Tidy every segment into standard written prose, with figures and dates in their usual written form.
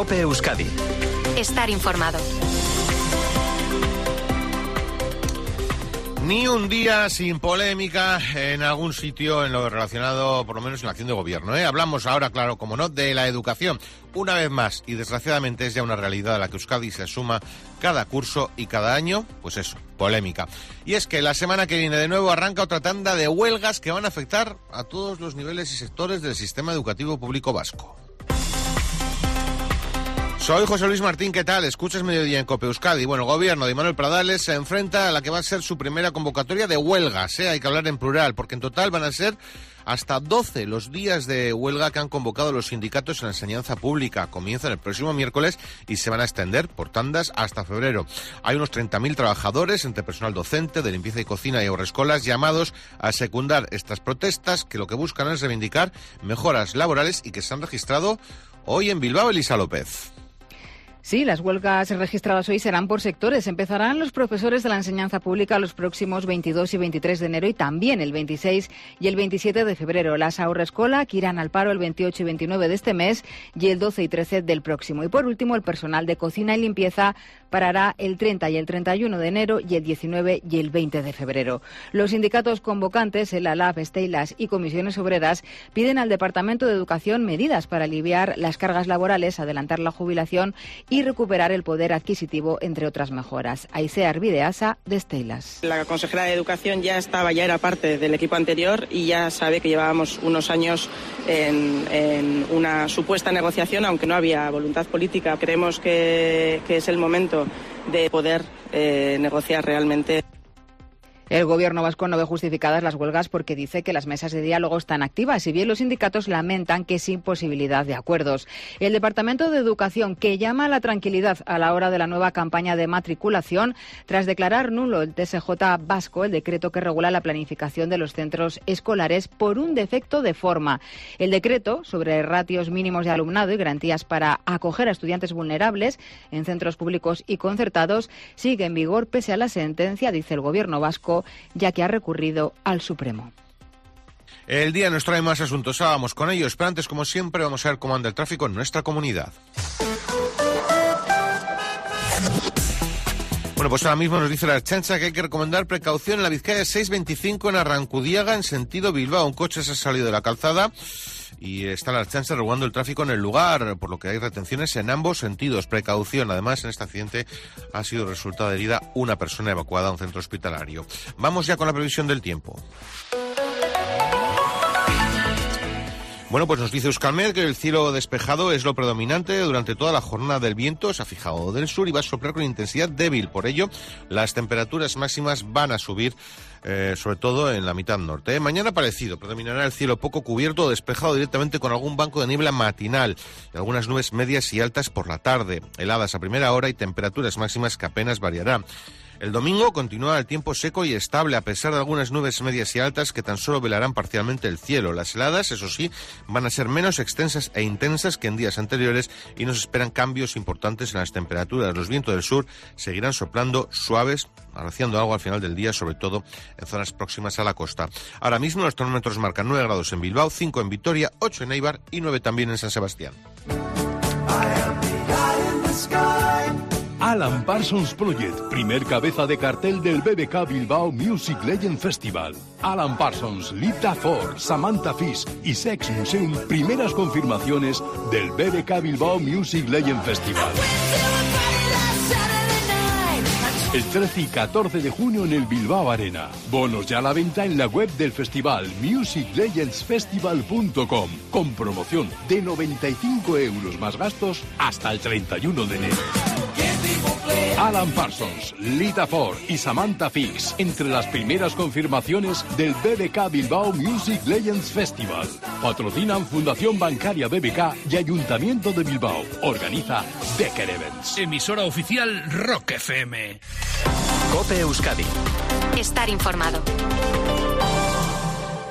COPE Euskadi. Estar informado. Ni un día sin polémica en algún sitio en lo relacionado, por lo menos en la acción de gobierno, ¿eh? Hablamos ahora, claro, como no, de la educación. Una vez más, y desgraciadamente es ya una realidad a la que Euskadi se asuma cada curso y cada año, pues eso, polémica. Y es que la semana que viene de nuevo arranca otra tanda de huelgas que van a afectar a todos los niveles y sectores del sistema educativo público vasco. Soy José Luis Martín, ¿qué tal? Escuchas Mediodía en COPE Euskadi. Bueno, el gobierno de Imanol Pradales se enfrenta a la que va a ser su primera convocatoria de huelgas, ¿eh? Hay que hablar en plural, porque en total van a ser hasta 12 los días de huelga que han convocado los sindicatos en la enseñanza pública. Comienzan el próximo miércoles y se van a extender por tandas hasta febrero. Hay unos 30.000 trabajadores, entre personal docente, de limpieza y cocina y haurrescolas, llamados a secundar estas protestas que lo que buscan es reivindicar mejoras laborales y que se han registrado hoy en Bilbao. Elisa López. Sí, las huelgas registradas hoy serán por sectores. Empezarán los profesores de la enseñanza pública los próximos 22 y 23 de enero y también el 26 y el 27 de febrero. Las haurrescola que irán al paro el 28 y 29 de este mes y el 12 y 13 del próximo. Y por último, el personal de cocina y limpieza parará el 30 y el 31 de enero y el 19 y el 20 de febrero. Los sindicatos convocantes, el ALAB, Steilas y Comisiones Obreras, piden al Departamento de Educación medidas para aliviar las cargas laborales, adelantar la jubilación y recuperar el poder adquisitivo, entre otras mejoras. Aisea Arbideasa, de Steilas. La consejera de Educación ya era parte del equipo anterior y ya sabe que llevábamos unos años en una supuesta negociación, aunque no había voluntad política. Creemos que es el momento de poder negociar realmente. El gobierno vasco no ve justificadas las huelgas porque dice que las mesas de diálogo están activas, si bien los sindicatos lamentan que sin posibilidad de acuerdos. El Departamento de Educación, que llama a la tranquilidad a la hora de la nueva campaña de matriculación, tras declarar nulo el TSJ vasco, el decreto que regula la planificación de los centros escolares por un defecto de forma. El decreto sobre ratios mínimos de alumnado y garantías para acoger a estudiantes vulnerables en centros públicos y concertados sigue en vigor pese a la sentencia, dice el gobierno vasco, ya que ha recurrido al Supremo. El día nos trae más asuntos, vamos con ellos, pero antes, como siempre, vamos a ver cómo anda el tráfico en nuestra comunidad. Bueno, pues ahora mismo nos dice la Ertzaintza que hay que recomendar precaución en la Vizcaya 625 en Arrancudiaga, en sentido Bilbao. Un coche se ha salido de la calzada y está la Ertzaintza regulando el tráfico en el lugar, por lo que hay retenciones en ambos sentidos. Precaución. Además, en este accidente ha sido resultada herida una persona evacuada a un centro hospitalario. Vamos ya con la previsión del tiempo. Bueno, pues nos dice Euskalmet que el cielo despejado es lo predominante durante toda la jornada. Del viento se ha fijado del sur y va a soplar con intensidad débil. Por ello, las temperaturas máximas van a subir, sobre todo en la mitad norte. Mañana parecido, predominará el cielo poco cubierto o despejado directamente con algún banco de niebla matinal y algunas nubes medias y altas por la tarde. Heladas a primera hora y temperaturas máximas que apenas variarán. El domingo continúa el tiempo seco y estable, a pesar de algunas nubes medias y altas que tan solo velarán parcialmente el cielo. Las heladas, eso sí, van a ser menos extensas e intensas que en días anteriores y nos esperan cambios importantes en las temperaturas. Los vientos del sur seguirán soplando suaves, arreciando algo al final del día, sobre todo en zonas próximas a la costa. Ahora mismo los termómetros marcan 9 grados en Bilbao, 5 en Vitoria, 8 en Eibar y 9 también en San Sebastián. Alan Parsons Project, primer cabeza de cartel del BBK Bilbao Music Legend Festival. Alan Parsons, Lita Ford, Samantha Fish y Sex Museum, primeras confirmaciones del BBK Bilbao Music Legend Festival. El 13 y 14 de junio en el Bilbao Arena. Bonos ya a la venta en la web del festival musiclegendsfestival.com, con promoción de 95 euros más gastos hasta el 31 de enero. Alan Parsons, Lita Ford y Samantha Fix, entre las primeras confirmaciones del BBK Bilbao Music Legends Festival. Patrocinan Fundación Bancaria BBK y Ayuntamiento de Bilbao. Organiza Decker Events. Emisora oficial Rock FM. COPE Euskadi. Estar informado.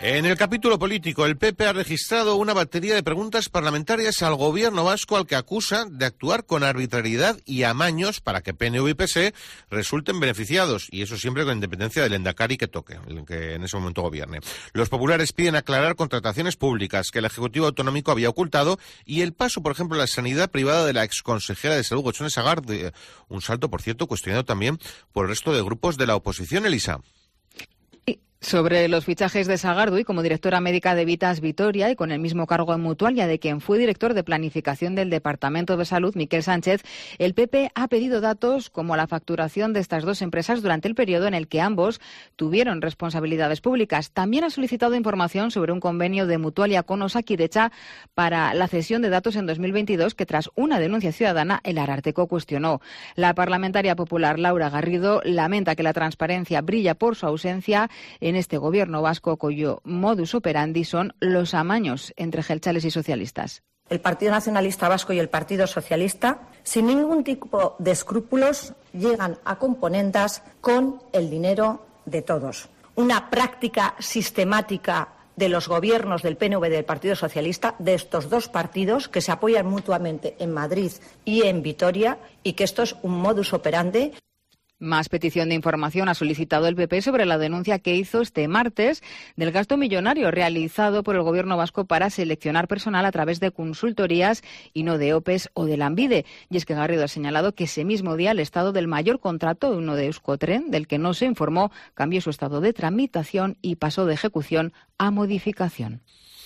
En el capítulo político, el PP ha registrado una batería de preguntas parlamentarias al gobierno vasco, al que acusa de actuar con arbitrariedad y amaños para que PNV y PSE resulten beneficiados, y eso siempre con independencia del endacari que toque, el que en ese momento gobierne. Los populares piden aclarar contrataciones públicas que el Ejecutivo Autonómico había ocultado y el paso, por ejemplo, a la sanidad privada de la exconsejera de Salud, Gotzone Sagard, un salto, por cierto, cuestionado también por el resto de grupos de la oposición, Elisa. Sobre los fichajes de Sagardui como directora médica de Vitas Vitoria y con el mismo cargo en Mutualia de quien fue director de planificación del Departamento de Salud, Miquel Sánchez, el PP ha pedido datos como la facturación de estas dos empresas durante el periodo en el que ambos tuvieron responsabilidades públicas. También ha solicitado información sobre un convenio de Mutualia con Osakidetza para la cesión de datos en 2022 que, tras una denuncia ciudadana, el Ararteko cuestionó. La parlamentaria popular Laura Garrido lamenta que la transparencia brilla por su ausencia en este gobierno vasco, cuyo modus operandi son los amaños entre jeltzales y socialistas. El Partido Nacionalista Vasco y el Partido Socialista, sin ningún tipo de escrúpulos, llegan a componendas con el dinero de todos. Una práctica sistemática de los gobiernos del PNV y del Partido Socialista, de estos dos partidos que se apoyan mutuamente en Madrid y en Vitoria, y que esto es un modus operandi. Más petición de información ha solicitado el PP sobre la denuncia que hizo este martes del gasto millonario realizado por el Gobierno vasco para seleccionar personal a través de consultorías y no de OPEs o de Lanbide. Y es que Garrido ha señalado que ese mismo día el estado del mayor contrato, uno de Euskotren, del que no se informó, cambió su estado de tramitación y pasó de ejecución a modificación.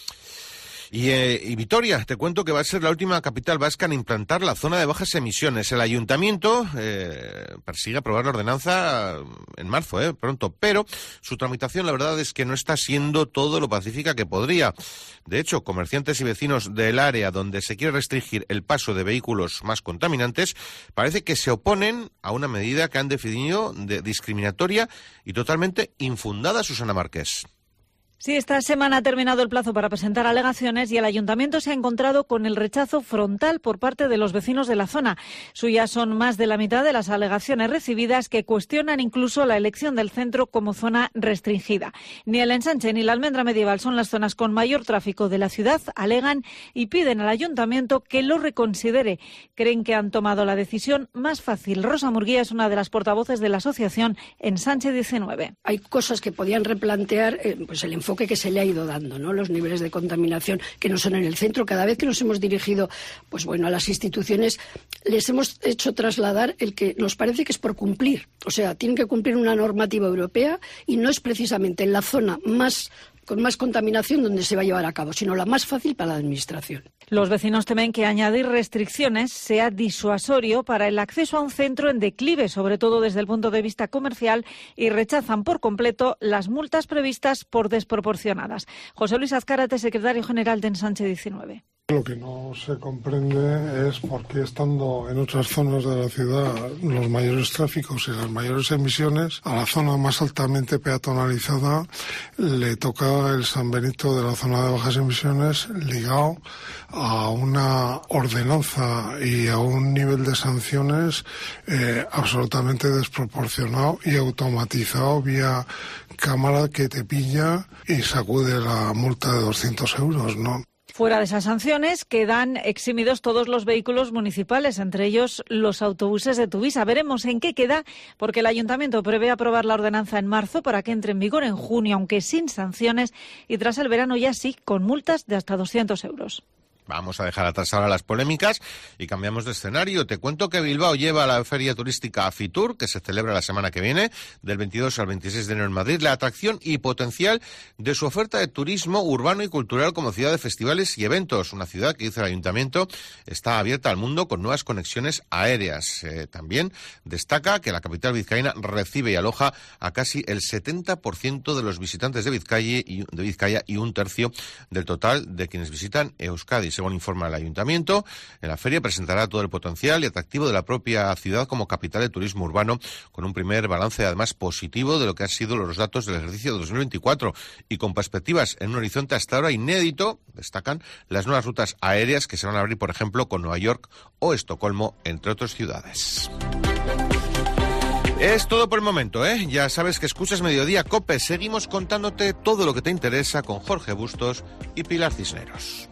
Y Vitoria, te cuento que va a ser la última capital vasca en implantar la zona de bajas emisiones. El ayuntamiento persigue aprobar la ordenanza en marzo, pronto, pero su tramitación la verdad es que no está siendo todo lo pacífica que podría. De hecho, comerciantes y vecinos del área donde se quiere restringir el paso de vehículos más contaminantes parece que se oponen a una medida que han definido de discriminatoria y totalmente infundada, Susana Márquez. Sí, esta semana ha terminado el plazo para presentar alegaciones y el ayuntamiento se ha encontrado con el rechazo frontal por parte de los vecinos de la zona. Suyas son más de la mitad de las alegaciones recibidas, que cuestionan incluso la elección del centro como zona restringida. Ni el Ensanche ni la Almendra Medieval son las zonas con mayor tráfico de la ciudad, alegan y piden al ayuntamiento que lo reconsidere. Creen que han tomado la decisión más fácil. Rosa Murguía es una de las portavoces de la asociación Ensanche 19. Hay cosas que podían replantear, pues el enfoque que se le ha ido dando, ¿no? Los niveles de contaminación que no son en el centro. Cada vez que nos hemos dirigido, pues bueno, a las instituciones, les hemos hecho trasladar el que nos parece que es por cumplir. O sea, tienen que cumplir una normativa europea y no es precisamente en la zona con más contaminación donde se va a llevar a cabo, sino la más fácil para la administración. Los vecinos temen que añadir restricciones sea disuasorio para el acceso a un centro en declive, sobre todo desde el punto de vista comercial, y rechazan por completo las multas previstas por desproporcionadas. José Luis Azcárate, secretario general de Ensanche 19. Lo que no se comprende es por qué, estando en otras zonas de la ciudad los mayores tráficos y las mayores emisiones, a la zona más altamente peatonalizada le toca el San Benito de la zona de bajas emisiones, ligado a una ordenanza y a un nivel de sanciones absolutamente desproporcionado y automatizado vía cámara que te pilla y sacude la multa de 200 euros, ¿no? Fuera de esas sanciones quedan eximidos todos los vehículos municipales, entre ellos los autobuses de Tuvisa. Veremos en qué queda, porque el ayuntamiento prevé aprobar la ordenanza en marzo para que entre en vigor en junio, aunque sin sanciones, y tras el verano ya sí, con multas de hasta 200 euros. Vamos a dejar atrás ahora las polémicas y cambiamos de escenario. Te cuento que Bilbao lleva a la feria turística Fitur, que se celebra la semana que viene, del 22 al 26 de enero en Madrid, la atracción y potencial de su oferta de turismo urbano y cultural como ciudad de festivales y eventos. Una ciudad que, dice el ayuntamiento, está abierta al mundo con nuevas conexiones aéreas. También destaca que la capital vizcaína recibe y aloja a casi el 70% de los visitantes de Vizcaya y un tercio del total de quienes visitan Euskadi. Según informa el ayuntamiento, en la feria presentará todo el potencial y atractivo de la propia ciudad como capital de turismo urbano, con un primer balance además positivo de lo que han sido los datos del ejercicio de 2024 y con perspectivas en un horizonte hasta ahora inédito. Destacan las nuevas rutas aéreas que se van a abrir, por ejemplo, con Nueva York o Estocolmo, entre otras ciudades. Es todo por el momento, ¿eh? Ya sabes que escuchas Mediodía COPE. Seguimos contándote todo lo que te interesa con Jorge Bustos y Pilar Cisneros.